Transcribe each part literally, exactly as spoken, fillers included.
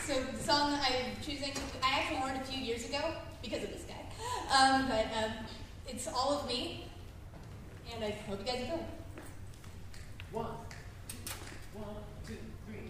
So the song I'm choosing, I actually learned a few years ago because of this guy. Um, but um, it's All of Me, and I hope you guys enjoy it. One, one, two, three.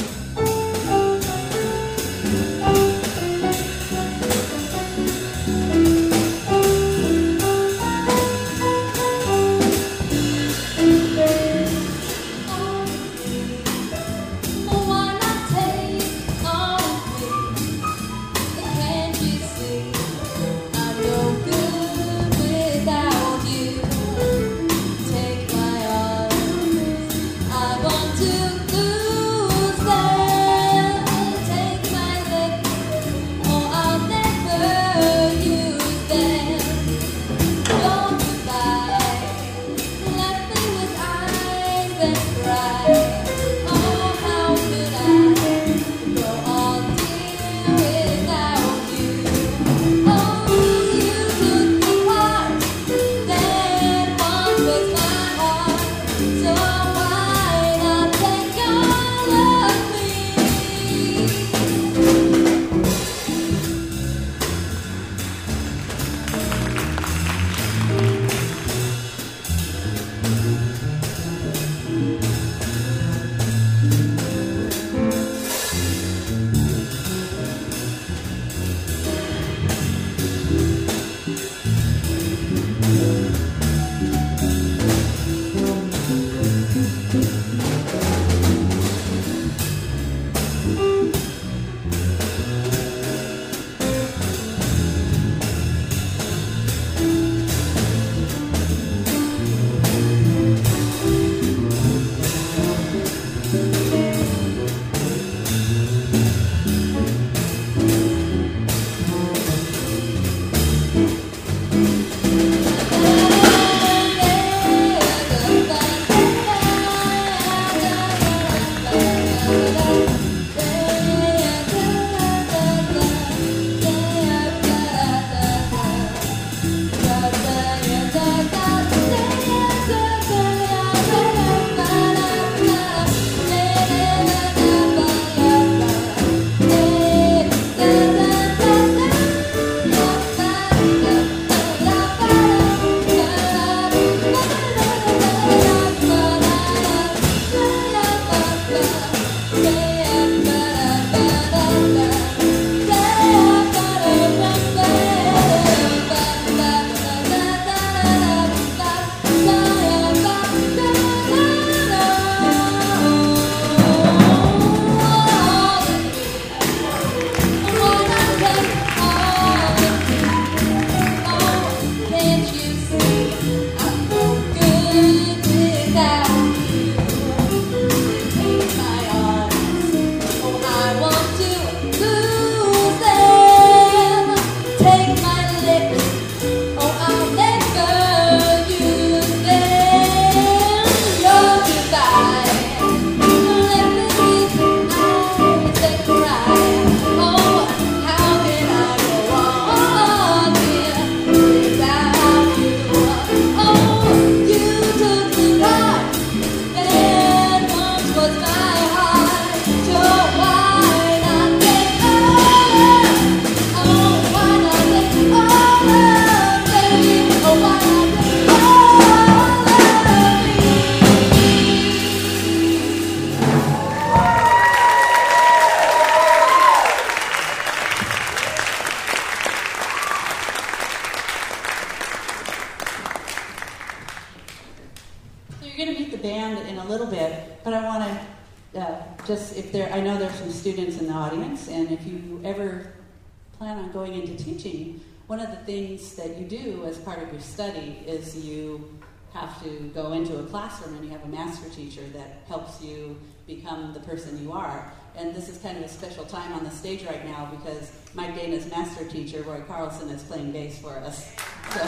One of the things that you do as part of your study is you have to go into a classroom and you have a master teacher that helps you become the person you are. And this is kind of a special time on the stage right now because Mike Dana's master teacher, Roy Carlson, is playing bass for us. So,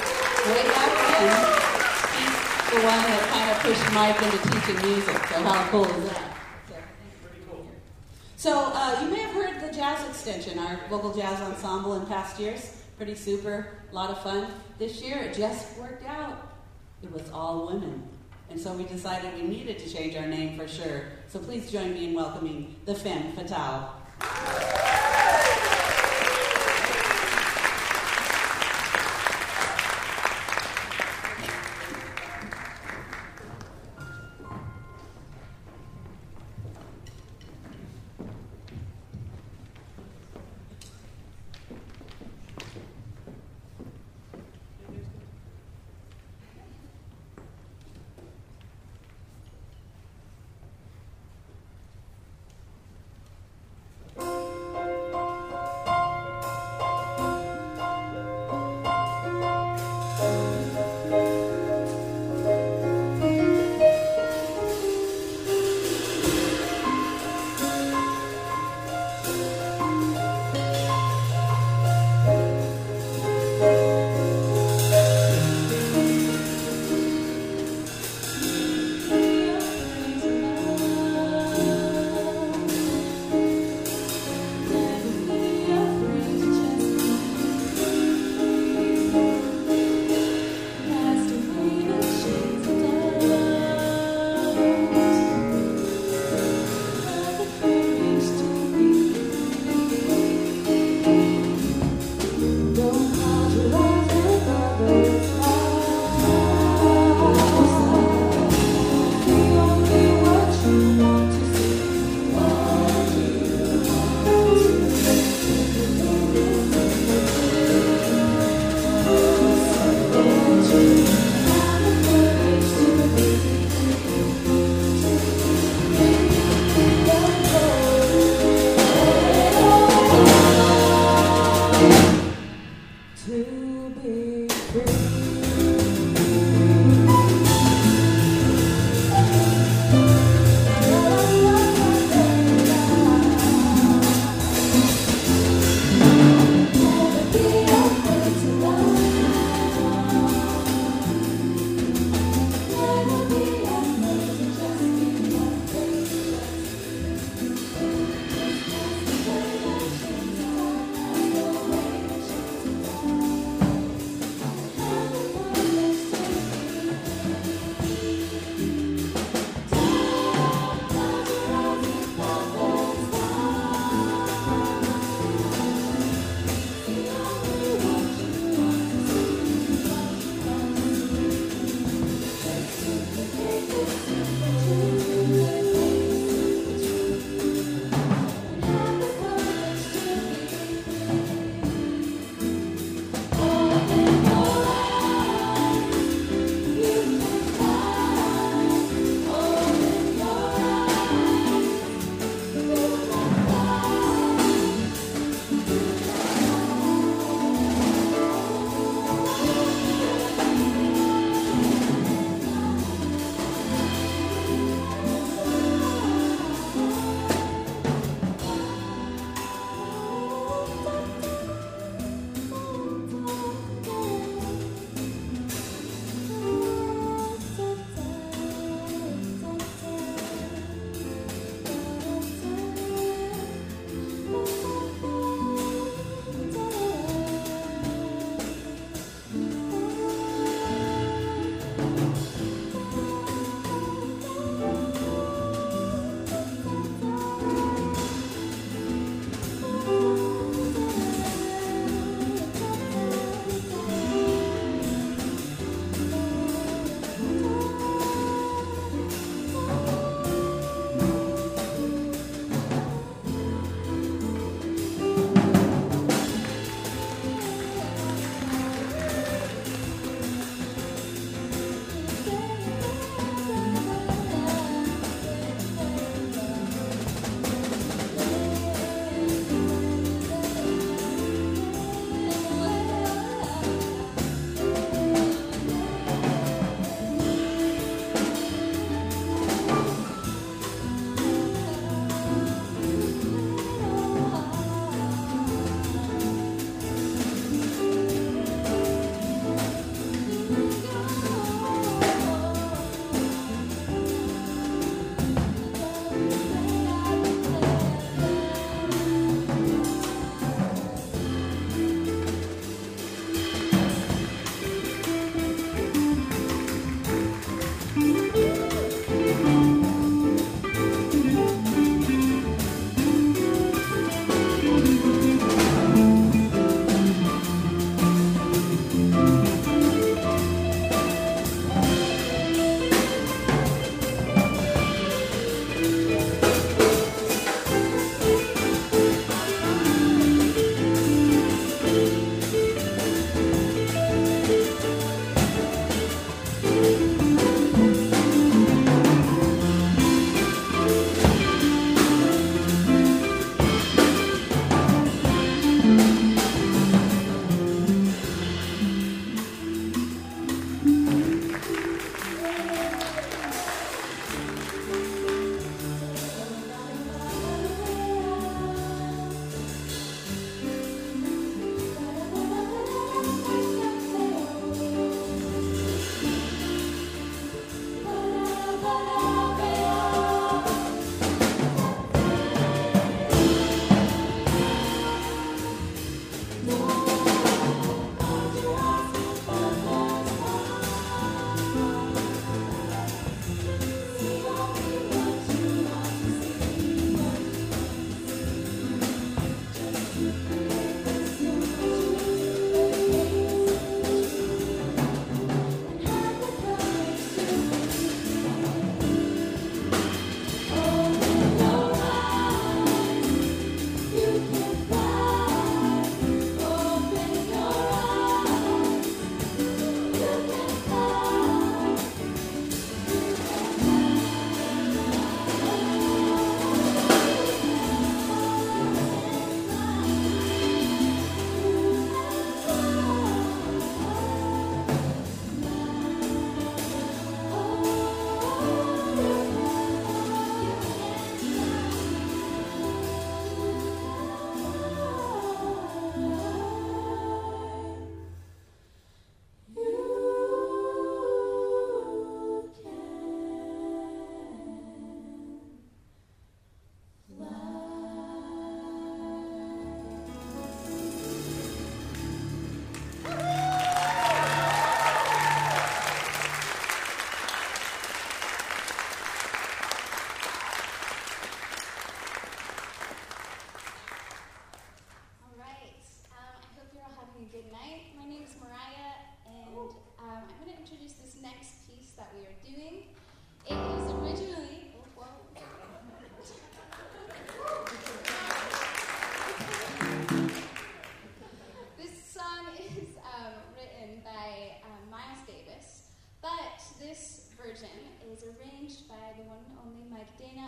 way back then, he's the one that kind of pushed Mike into teaching music. So how cool is that? So, pretty cool. So uh, you may have heard the Jazz Extension, our vocal jazz ensemble in past years. Pretty super, a lot of fun. This year it just worked out. It was all women. And so we decided we needed to change our name for sure. So please join me in welcoming the Femme Fatale.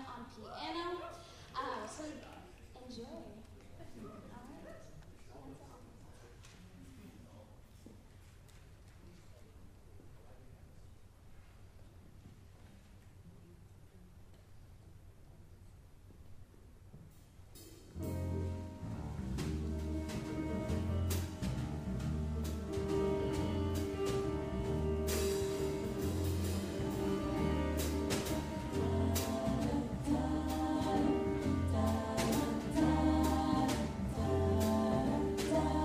on piano. Uh, so enjoy. All right. Hands off. Da,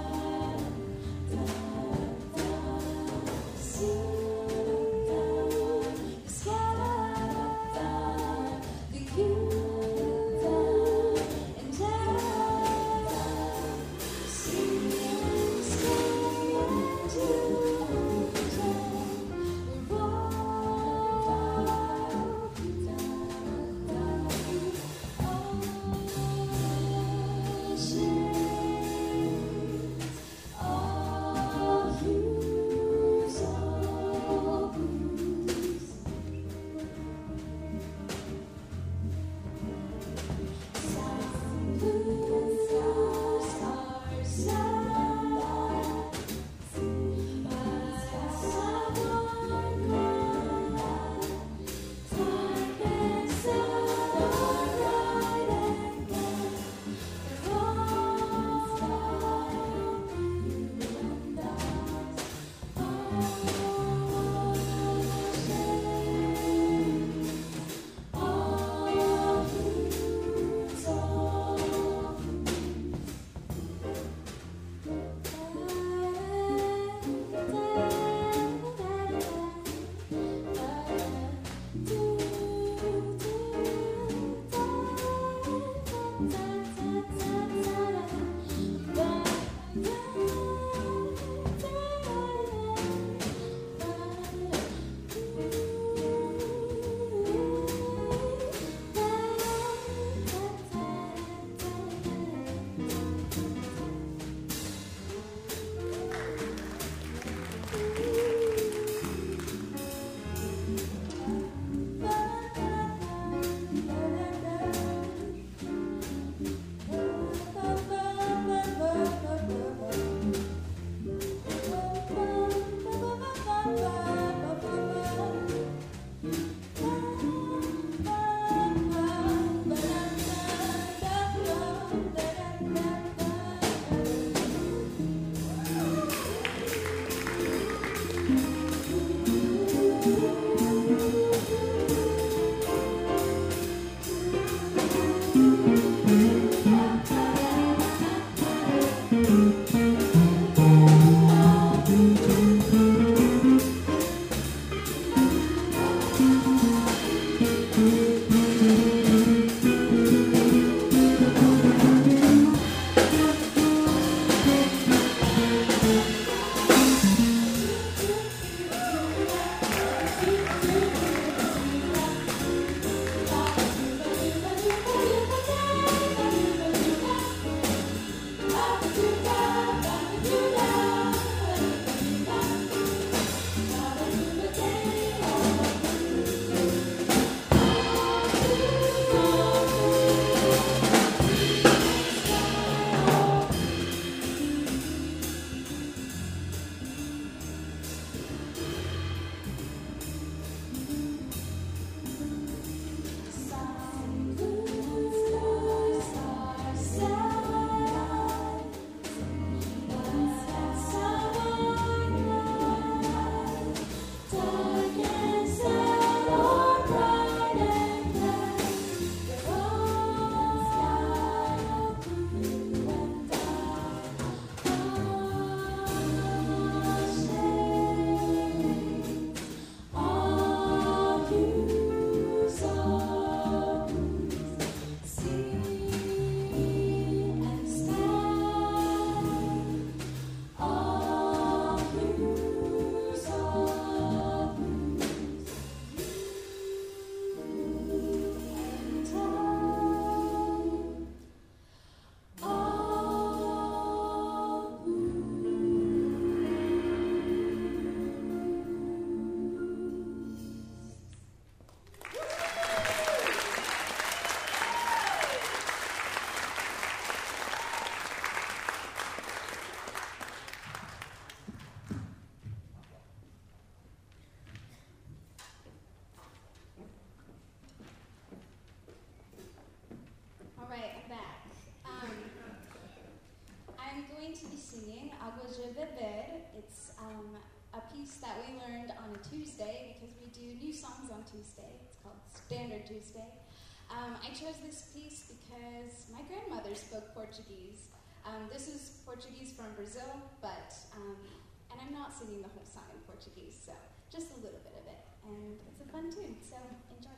Agua Je Beber. It's um, a piece that we learned on a Tuesday because we do new songs on Tuesday. It's called Standard Tuesday. Um, I chose this piece because my grandmother spoke Portuguese. Um, this is Portuguese from Brazil, but um, and I'm not singing the whole song in Portuguese, so just a little bit of it. And it's a fun tune, so enjoy.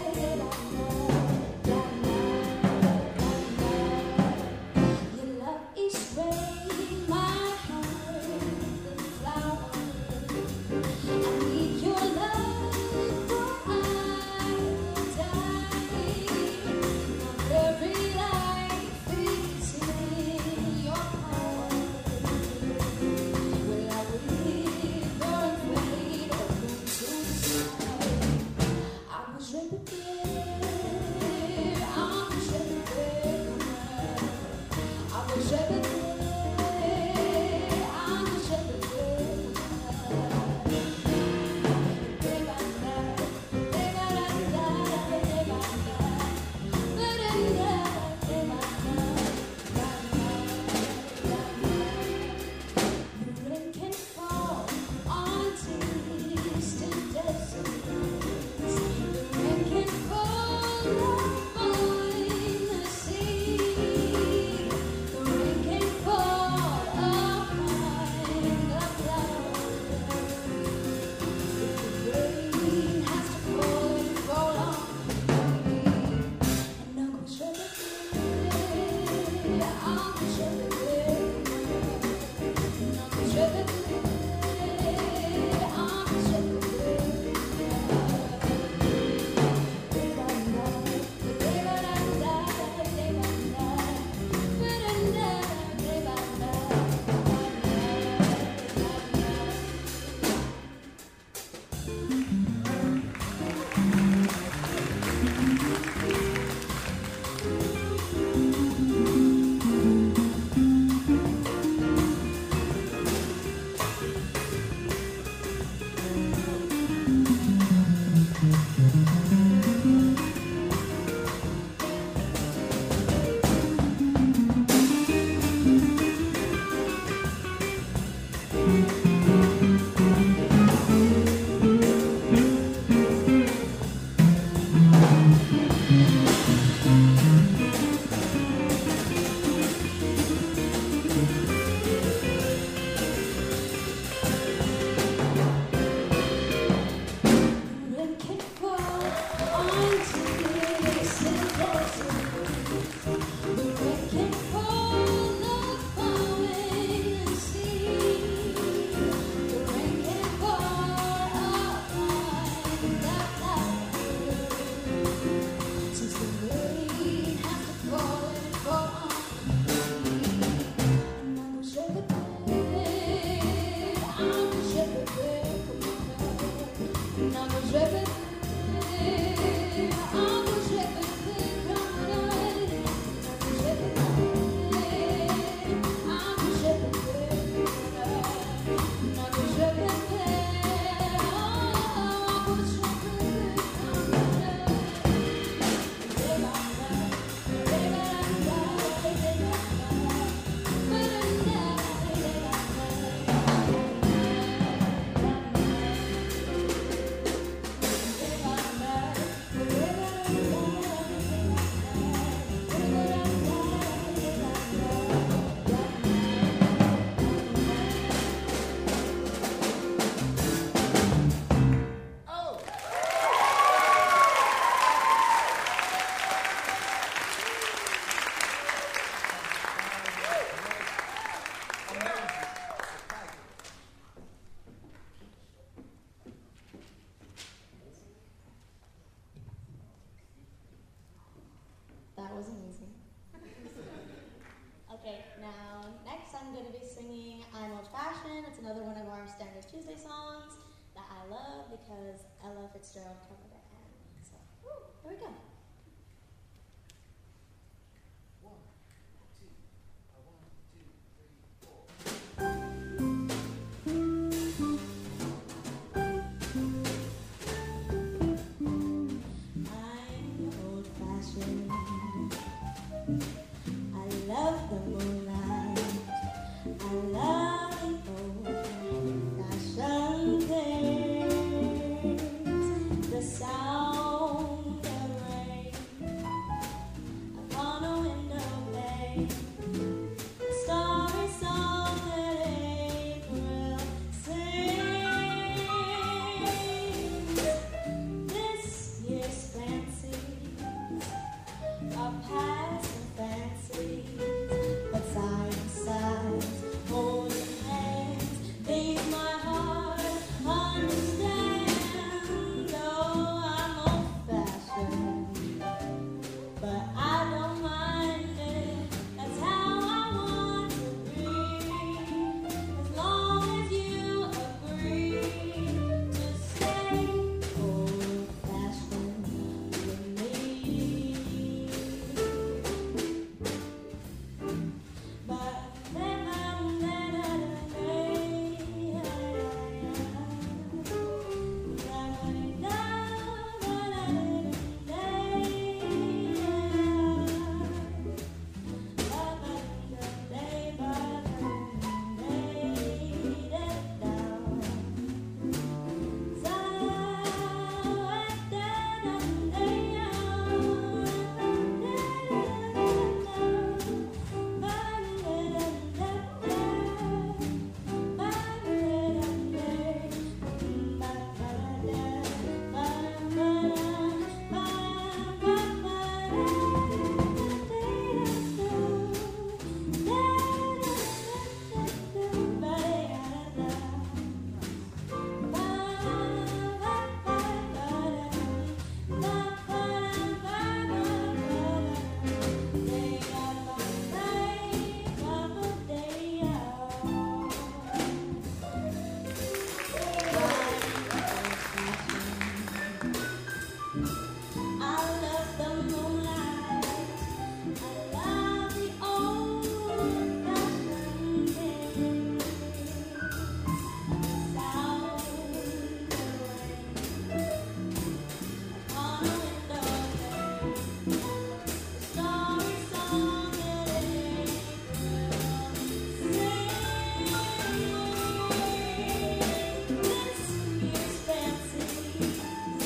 You love I'm going to be singing I'm Old Fashioned. It's another one of our Standard Tuesday songs that I love because Ella Fitzgerald covered it. And so, woo, here we go. One, two, uh, one, two, three, four. I'm old fashioned. I love the moonlight. I love the old fashioned days. The sound of rain upon a window pane. The starry song that April sings. This year's fancies are passing fancies, but side by side, holding hands, things my heart understands. Oh, I'm old-fashioned, but I don't mind it. That's how I want to be, as long as you agree to stay old-fashioned with me. But then I'm then I love the moonlight. I love the old-fashioned days. Sound of rain on a window pane. The starry song that April sings. This year's fancies,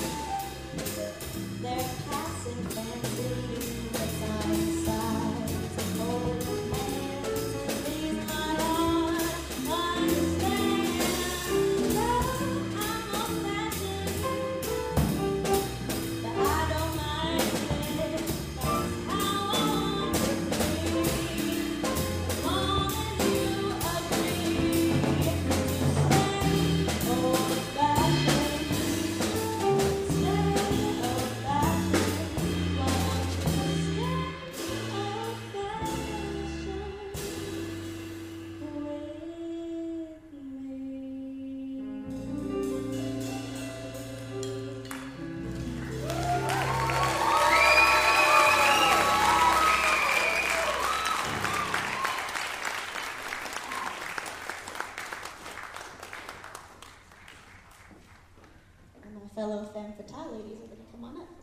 they're passing fancies, but side by side, holding hands, these my heart understands. Oh, I'm old-fashioned, but I don't mind it. That's how I want to be, as long as you agree to stay old-fashioned. And my fellow femme fatale ladies are going to come on up.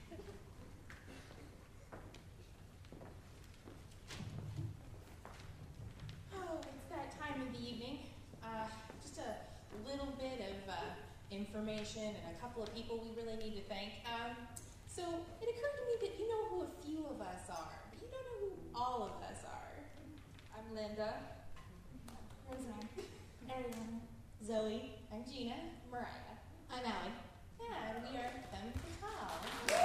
Oh, it's that time of the evening. Uh, just a little bit of uh, information and a couple of people we really need to thank. Um, so it occurred to me that you know who a few of us are, but you don't know who all of us are. I'm Linda. Roseanne, Ariana, Zoe, I'm Gina. Mariah. I'm Allie. Yeah, and we are Femme Fatale.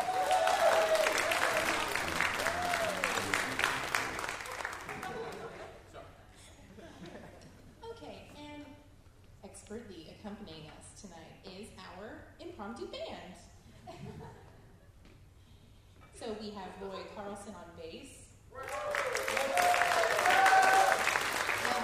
Okay, and expertly accompanying us tonight is our impromptu band. So we have Roy Carlson on bass.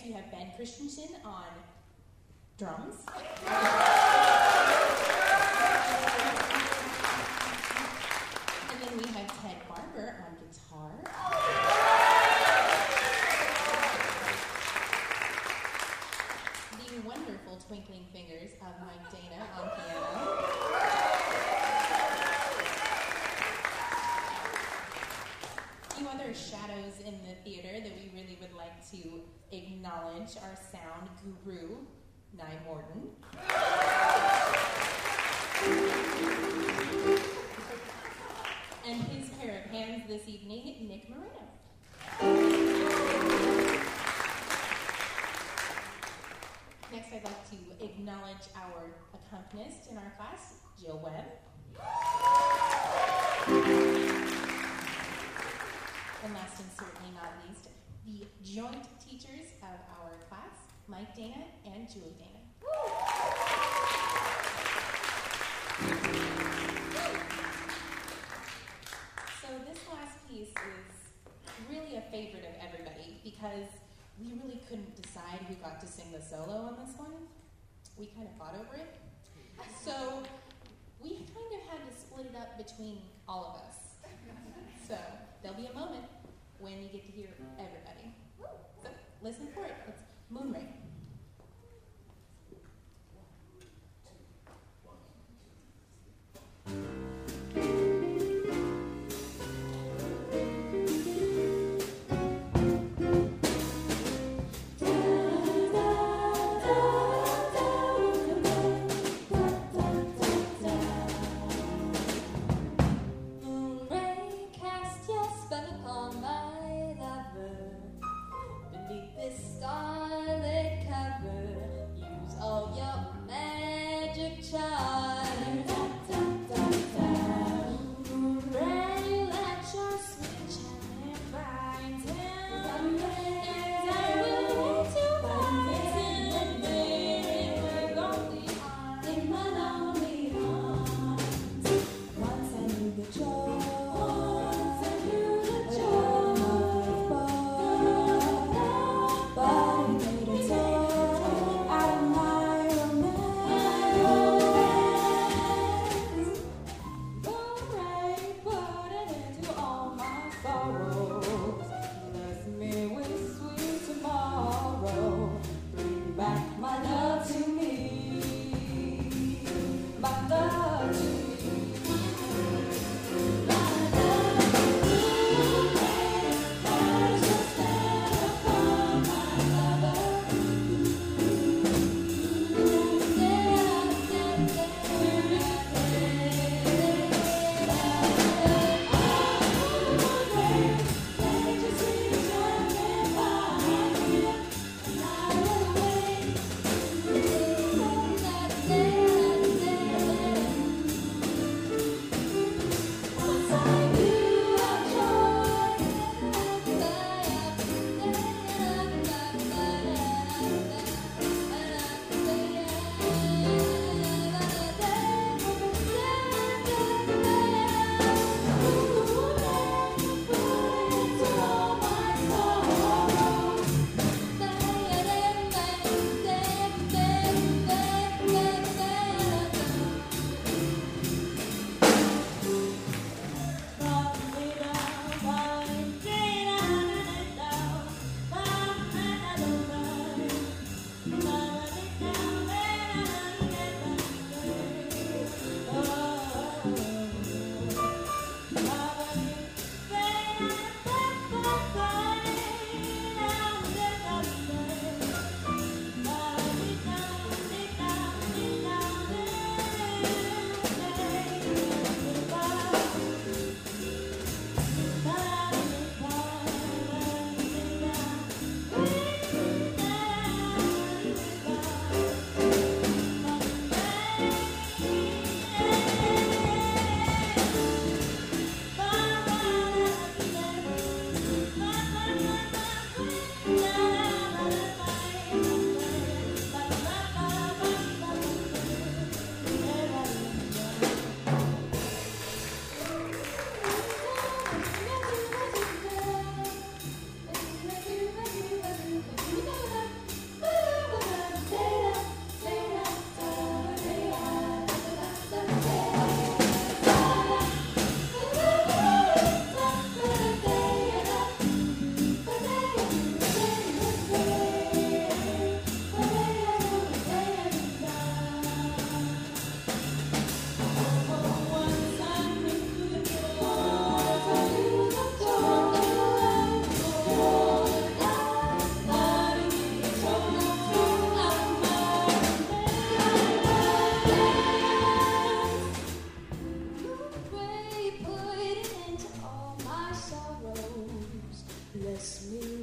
we have Ben Christensen on drums. And then we have Ted Barber on guitar. The wonderful twinkling fingers of Mike Dana on piano. A few other shadows in the theater that we really would like to acknowledge: our sound guru, Nye Morton. And his pair of hands this evening, Nick Moreno. Next, I'd like to acknowledge our accompanist in our class, Jill Webb. And last and certainly not least, the joint teachers of our class, Mike Dana and Julie Dana. So this last piece is really a favorite of everybody because we really couldn't decide who got to sing the solo on this one. We kind of fought over it. So we kind of had to split it up between all of us. So there'll be a moment when you get to hear everybody. So listen for it. It's Moonrain. This starlit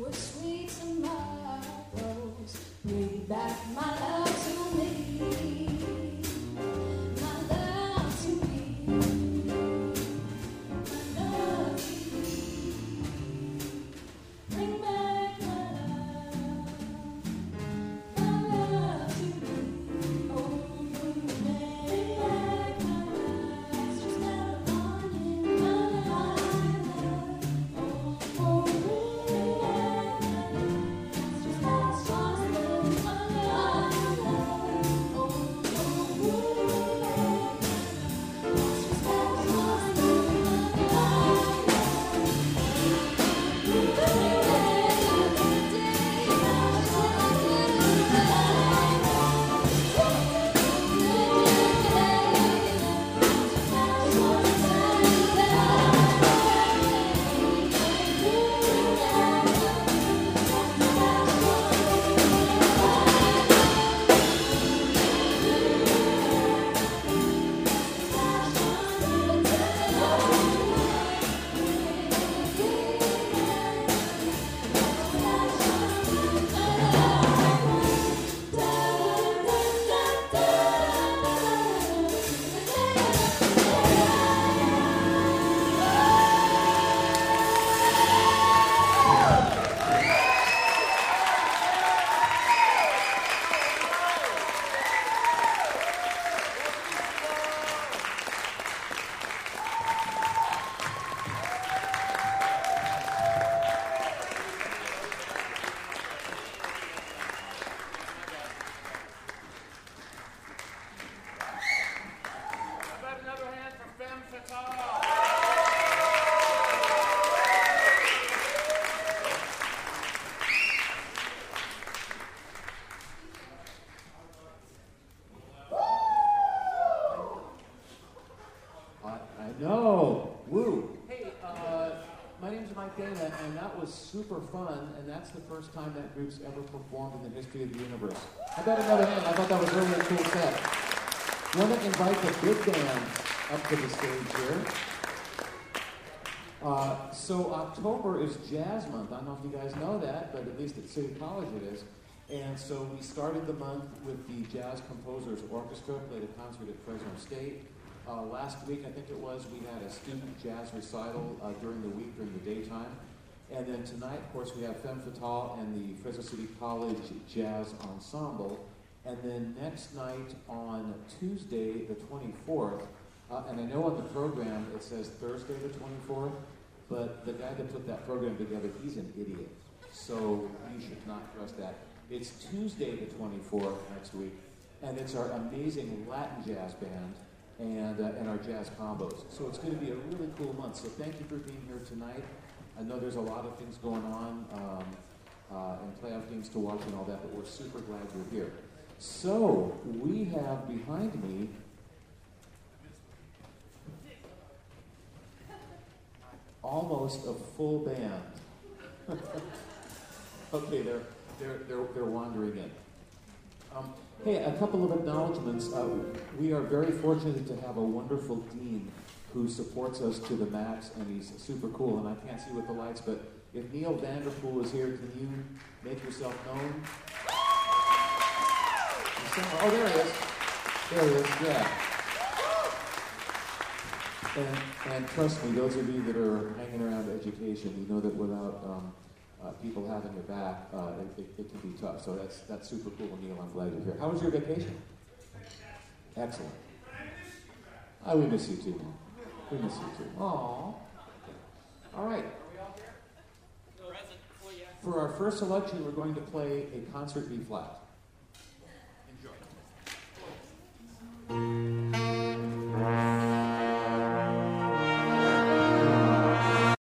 for sweet tomorrows. Bring back my love to me, my love to me, my love to me. Bring back my love, my love to me. Oh, bring back my love. It's just out upon you, my love. Oh, oh, bring back my love. It's just as far as my love. Oh, oh, bring back my love. It's just as far as my How about another hand for Femme Fatale? I, I know. Woo. Hey, uh, my name's Mike Dana, and that was super fun, and that's the first time that group's ever performed in the history of the universe. How about another hand? I thought that was really a cool set. Want to invite the big band up to the stage here. Uh, so October is Jazz Month. I don't know if you guys know that, but at least at City College it is. And so we started the month with the Jazz Composers Orchestra, played a concert at Fresno State. Uh, last week, I think it was, we had a student jazz recital uh, during the week, during the daytime. And then tonight, of course, we have Femme Fatale and the Fresno City College Jazz Ensemble. And then next night on Tuesday, the twenty-fourth, uh, and I know on the program it says Thursday the twenty-fourth, but the guy that put that program together, he's an idiot. So you should not trust that. It's Tuesday the twenty-fourth next week, and it's our amazing Latin jazz band and, uh, and our jazz combos. So it's going to be a really cool month. So thank you for being here tonight. I know there's a lot of things going on, um, uh, and playoff games to watch and all that, but we're super glad you're here. So, we have behind me almost a full band. Okay, they're, they're, they're, they're wandering in. Um, hey, a couple of acknowledgments. Uh, we are very fortunate to have a wonderful dean who supports us to the max, and he's super cool, and I can't see with the lights, but if Neil Vanderpool is here, can you make yourself known? Oh, there he is. There he is, yeah. And, and trust me, those of you that are hanging around education, you know that without um, uh, people having your back, uh, it, it, it can be tough. So that's that's super cool, Neil. I'm glad you're here. How was your vacation? Excellent. Oh, we miss you too. We miss you too. Aww. All right. For our first selection, we're going to play a concert B flat. Enjoy.